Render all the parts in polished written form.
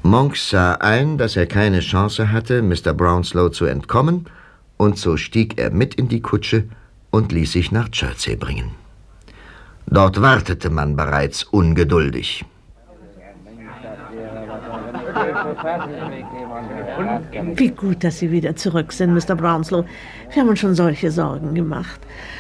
Monks sah ein, dass er keine Chance hatte, Mr. Brownslow zu entkommen, und so stieg er mit in die Kutsche und ließ sich nach Chertsey bringen. Dort wartete man bereits ungeduldig. Wie gut, dass Sie wieder zurück sind, Mr. Brownslow. Wir haben uns schon solche Sorgen gemacht.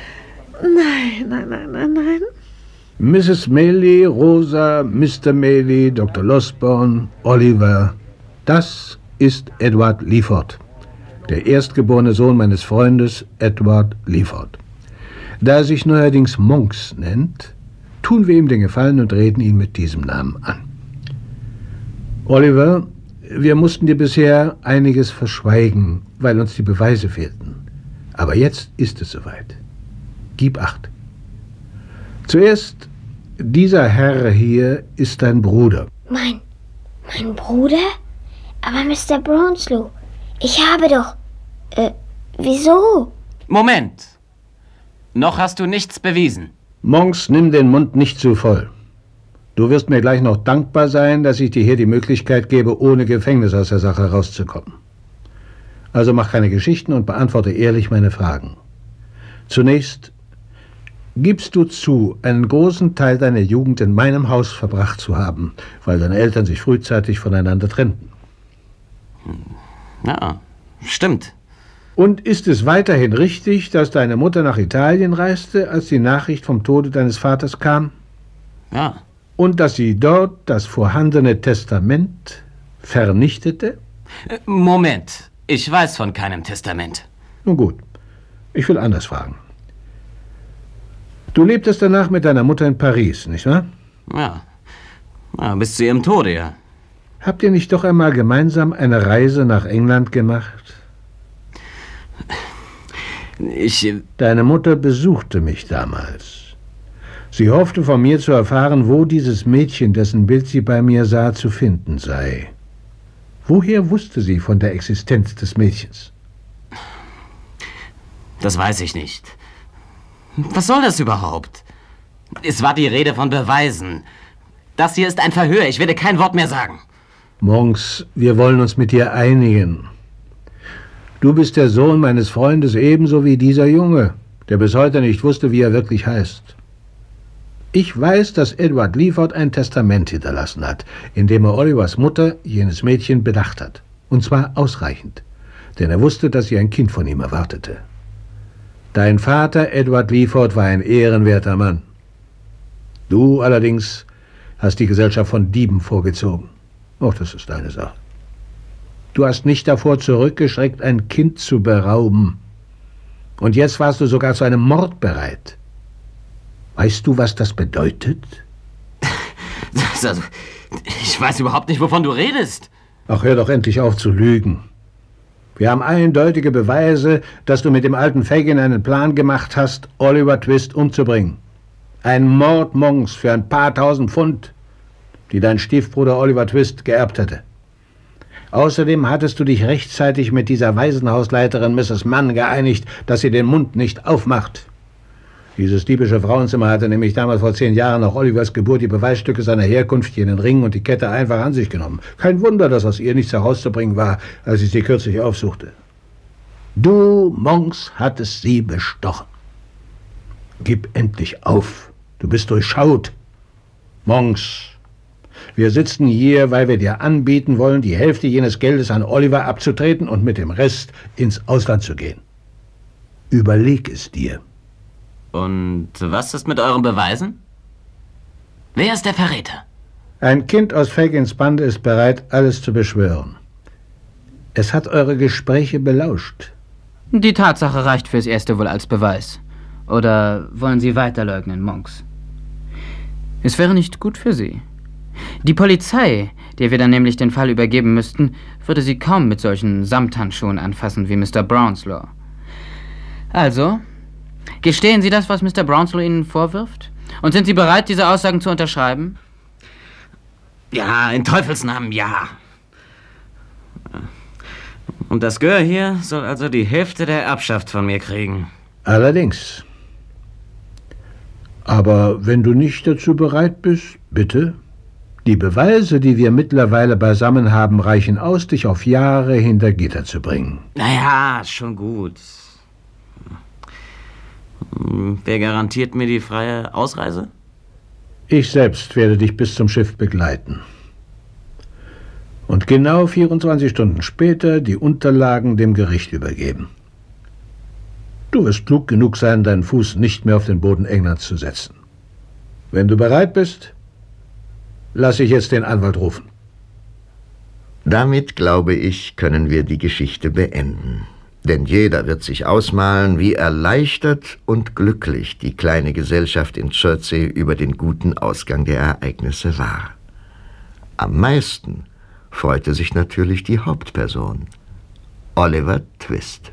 Nein. Mrs. Maylie, Rosa, Mr. Maylie, Dr. Losberne, Oliver. Das ist Edward Leeford, der erstgeborene Sohn meines Freundes Edward Leeford. Da er sich neuerdings Monks nennt, tun wir ihm den Gefallen und reden ihn mit diesem Namen an. Oliver, wir mussten dir bisher einiges verschweigen, weil uns die Beweise fehlten. Aber jetzt ist es soweit. Gib Acht. Zuerst, dieser Herr hier ist dein Bruder. Mein Bruder? Aber Mr. Brownslow, ich habe doch... wieso? Moment. Noch hast du nichts bewiesen. Monks, nimm den Mund nicht zu voll. Du wirst mir gleich noch dankbar sein, dass ich dir hier die Möglichkeit gebe, ohne Gefängnis aus der Sache rauszukommen. Also mach keine Geschichten und beantworte ehrlich meine Fragen. Zunächst, gibst du zu, einen großen Teil deiner Jugend in meinem Haus verbracht zu haben, weil deine Eltern sich frühzeitig voneinander trennten? Ja, stimmt. Und ist es weiterhin richtig, dass deine Mutter nach Italien reiste, als die Nachricht vom Tode deines Vaters kam? Ja. Und dass sie dort das vorhandene Testament vernichtete? Moment, ich weiß von keinem Testament. Nun gut, ich will anders fragen. Du lebtest danach mit deiner Mutter in Paris, nicht wahr? Ja, bis zu ihrem Tode, ja. Habt ihr nicht doch einmal gemeinsam eine Reise nach England gemacht? Deine Mutter besuchte mich damals. Sie hoffte von mir zu erfahren, wo dieses Mädchen, dessen Bild sie bei mir sah, zu finden sei. Woher wusste sie von der Existenz des Mädchens? Das weiß ich nicht. Was soll das überhaupt? Es war die Rede von Beweisen. Das hier ist ein Verhör. Ich werde kein Wort mehr sagen. Monks, wir wollen uns mit dir einigen. Du bist der Sohn meines Freundes ebenso wie dieser Junge, der bis heute nicht wusste, wie er wirklich heißt. Ich weiß, dass Edward Leeford ein Testament hinterlassen hat, in dem er Olivers Mutter, jenes Mädchen, bedacht hat. Und zwar ausreichend, denn er wusste, dass sie ein Kind von ihm erwartete. Dein Vater, Edward Leeford, war ein ehrenwerter Mann. Du allerdings hast die Gesellschaft von Dieben vorgezogen. Och, das ist deine Sache. Du hast nicht davor zurückgeschreckt, ein Kind zu berauben. Und jetzt warst du sogar zu einem Mord bereit. Weißt du, was das bedeutet? Ich weiß überhaupt nicht, wovon du redest. Ach, hör doch endlich auf zu lügen. Wir haben eindeutige Beweise, dass du mit dem alten Fagin einen Plan gemacht hast, Oliver Twist umzubringen. Ein Mord, Monks, für ein paar tausend Pfund, die dein Stiefbruder Oliver Twist geerbt hätte. Außerdem hattest du dich rechtzeitig mit dieser Waisenhausleiterin Mrs. Mann geeinigt, dass sie den Mund nicht aufmacht. Dieses diebische Frauenzimmer hatte nämlich damals vor 10 Jahren nach Olivers Geburt die Beweisstücke seiner Herkunft, jenen Ring und die Kette, einfach an sich genommen. Kein Wunder, dass aus ihr nichts herauszubringen war, als ich sie kürzlich aufsuchte. Du, Monks, hattest sie bestochen. Gib endlich auf. Du bist durchschaut. Monks, wir sitzen hier, weil wir dir anbieten wollen, die Hälfte jenes Geldes an Oliver abzutreten und mit dem Rest ins Ausland zu gehen. Überleg es dir. Und was ist mit euren Beweisen? Wer ist der Verräter? Ein Kind aus Fagins Bande ist bereit, alles zu beschwören. Es hat eure Gespräche belauscht. Die Tatsache reicht fürs Erste wohl als Beweis. Oder wollen Sie weiterleugnen, Monks? Es wäre nicht gut für Sie. Die Polizei, der wir dann nämlich den Fall übergeben müssten, würde Sie kaum mit solchen Samthandschuhen anfassen wie Mr. Brownslow. Also, gestehen Sie das, was Mr. Brownslow Ihnen vorwirft? Und sind Sie bereit, diese Aussagen zu unterschreiben? Ja, in Teufels Namen, ja. Und das Gör hier soll also die Hälfte der Erbschaft von mir kriegen. Allerdings. Aber wenn du nicht dazu bereit bist, bitte, Die Beweise, die wir mittlerweile beisammen haben, reichen aus, dich auf Jahre hinter Gitter zu bringen. Naja, schon gut. Wer garantiert mir die freie Ausreise? Ich selbst werde dich bis zum Schiff begleiten. Und genau 24 Stunden später die Unterlagen dem Gericht übergeben. Du wirst klug genug sein, deinen Fuß nicht mehr auf den Boden Englands zu setzen. Wenn du bereit bist, lasse ich jetzt den Anwalt rufen. Damit, glaube ich, können wir die Geschichte beenden. Denn jeder wird sich ausmalen, wie erleichtert und glücklich die kleine Gesellschaft in Chertsey über den guten Ausgang der Ereignisse war. Am meisten freute sich natürlich die Hauptperson, Oliver Twist.